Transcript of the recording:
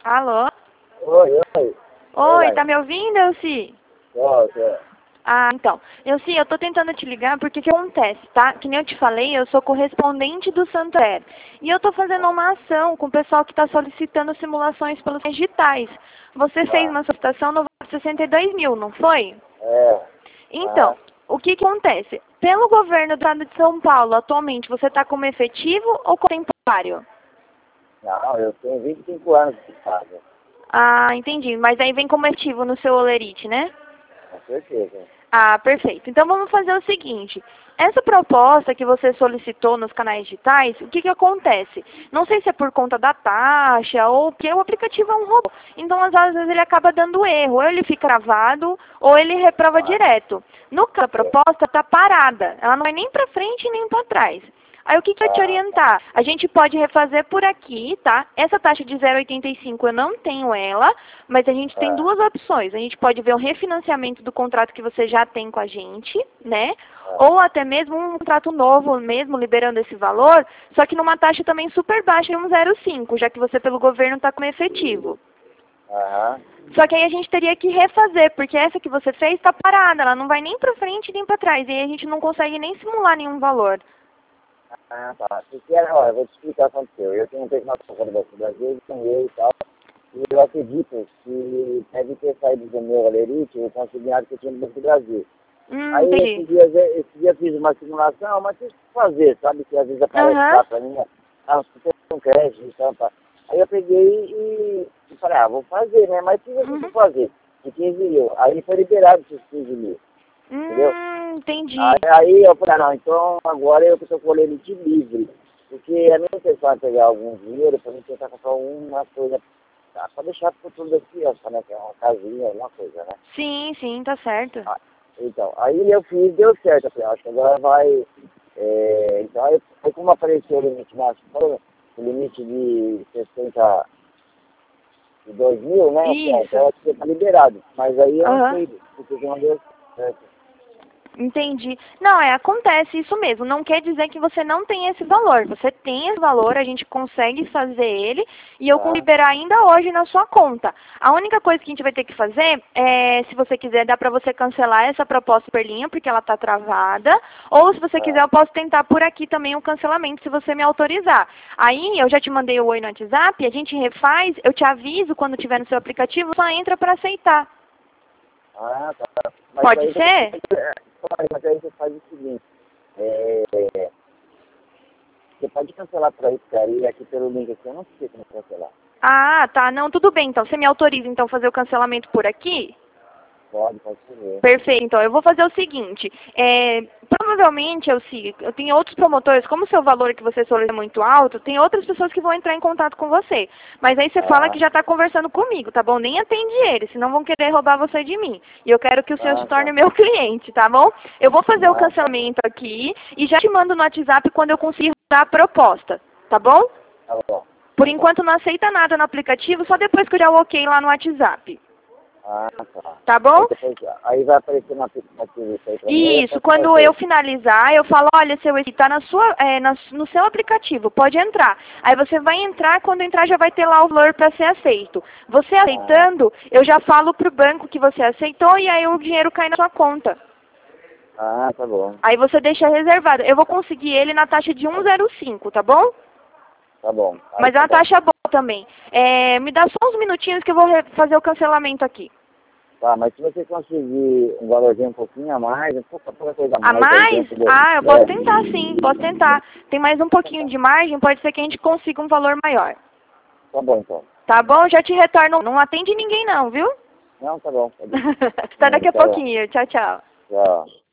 Alô? Oi, oi. Oi, tá me ouvindo, Elci? Tô. Ah, então. Elci, eu tô tentando te ligar porque o que acontece, tá? Que nem eu te falei, eu sou correspondente do Santander. E eu tô fazendo uma ação com o pessoal que tá solicitando simulações pelos digitais. Você fez uma solicitação no valor de 62 mil, não foi? É. Então, o que acontece? Pelo governo do estado de São Paulo, atualmente, você tá como efetivo ou como temporário? Não, eu tenho 25 anos de casa. Ah, entendi. Mas aí vem como efetivo no seu Olerite, né? Com certeza. Ah, perfeito. Então vamos fazer o seguinte. Essa proposta que você solicitou nos canais digitais, o que acontece? Não sei se é por conta da taxa ou porque o aplicativo é um robô. Então, às vezes, ele acaba dando erro. Ou ele fica gravado ou ele reprova direto. No caso, a proposta está parada. Ela não vai nem para frente nem para trás. Aí o que eu te orientar? A gente pode refazer por aqui, tá? Essa taxa de 0,85 eu não tenho ela, mas a gente tem duas opções. A gente pode ver o refinanciamento do contrato que você já tem com a gente, né? Ou até mesmo um contrato novo mesmo, liberando esse valor, só que numa taxa também super baixa, de 1,05, já que você pelo governo está com efetivo. Aham. Só que aí a gente teria que refazer, porque essa que você fez está parada, ela não vai nem para frente nem para trás, e aí a gente não consegue nem simular nenhum valor. Ah, tá. Olha, eu vou te explicar o que aconteceu. Eu tenho um tecnólogo fora do Brasil, ganhei e tal. E eu acredito que deve ter saído do meu Valerite o consignado que eu tinha no Banco do Brasil. Aí Entendi. esse dia eu fiz uma simulação, mas tinha que fazer, sabe? Que às vezes aparece lá pra mim, você tem um crédito e tal, tá. Aí eu peguei e falei, vou fazer, né? Mas o que eu vou fazer? De 15 mil. Aí foi liberado esses 15 mil, entendeu? Entendi. Aí eu falei, não, então agora eu estou com o limite livre. Porque a minha intenção é pegar algum dinheiro para mim tentar comprar uma coisa, para deixar para o futuro das crianças, né? Que é uma casinha, alguma coisa, né? Sim, sim, tá certo. Então, aí eu fiz, deu certo. Eu falei, acho que agora vai. Então, aí como apareceu o limite máximo, o limite de 62 mil, né? Isso. Então, acho que tá liberado. Mas aí eu não Aham. sei, porque não deu certo. Entendi. Não, acontece isso mesmo. Não quer dizer que você não tem esse valor. Você tem esse valor, a gente consegue fazer ele e eu consigo liberar ainda hoje na sua conta. A única coisa que a gente vai ter que fazer é, se você quiser, dá para você cancelar essa proposta por linha, porque ela está travada. Ou se você quiser, eu posso tentar por aqui também o cancelamento, se você me autorizar. Aí, eu já te mandei o oi no WhatsApp, a gente refaz, eu te aviso quando tiver no seu aplicativo, só entra para aceitar. Ah, tá. Mas Pode aí, ser? mas aí você faz o seguinte, você pode cancelar para isso, cara, e aqui pelo link aqui eu não sei como cancelar. Ah, tá. Não, tudo bem. Então, você me autoriza, então, fazer o cancelamento por aqui? Pode fazer. Perfeito. Então, eu vou fazer o seguinte. Provavelmente, eu tenho outros promotores, como o seu valor que você solicita é muito alto, tem outras pessoas que vão entrar em contato com você. Mas aí você fala que já está conversando comigo, tá bom? Nem atende eles, senão vão querer roubar você de mim. E eu quero que o senhor se torne meu cliente, tá bom? Eu vou fazer o cancelamento aqui e já te mando no WhatsApp quando eu conseguir dar a proposta, tá bom? Tá bom. Por enquanto não aceita nada no aplicativo, só depois que eu der o ok lá no WhatsApp. Ah, tá. Tá bom? Aí vai aparecer no aplicativo isso aí pra mim. Isso, quando eu finalizar, eu falo, olha, seu está no seu aplicativo, pode entrar. Aí você vai entrar, quando entrar já vai ter lá o valor para ser aceito. Você aceitando, eu já falo pro banco que você aceitou e aí o dinheiro cai na sua conta. Ah, tá bom. Aí você deixa reservado. Eu vou conseguir ele na taxa de 1,05, tá bom? Tá bom. Mas é uma taxa boa também. Me dá só uns minutinhos que eu vou fazer o cancelamento aqui. Tá, mas se você conseguir um valorzinho um pouquinho a mais, pouca coisa a A mais. mais? Eu posso tentar sim, posso tentar. Tem mais um pouquinho de margem, pode ser que a gente consiga um valor maior. Tá bom, então. Tá bom? Já te retorno. Não atende ninguém não, viu? Não, tá bom. Até daqui a pouquinho. Tchau, tchau. Tchau.